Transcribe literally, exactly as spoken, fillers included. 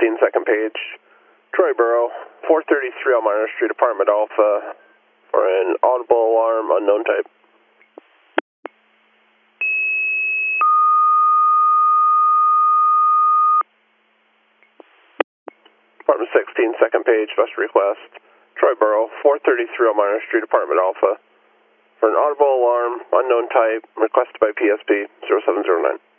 sixteen, second page, Troy Borough, four thirty-three Elmira Street, Apartment Alpha, for an audible alarm, unknown type. Apartment sixteen, second page, vest request, Troy Borough, four thirty-three Elmira Street, Apartment Alpha, for an audible alarm, unknown type, requested by P S P zero seven zero nine.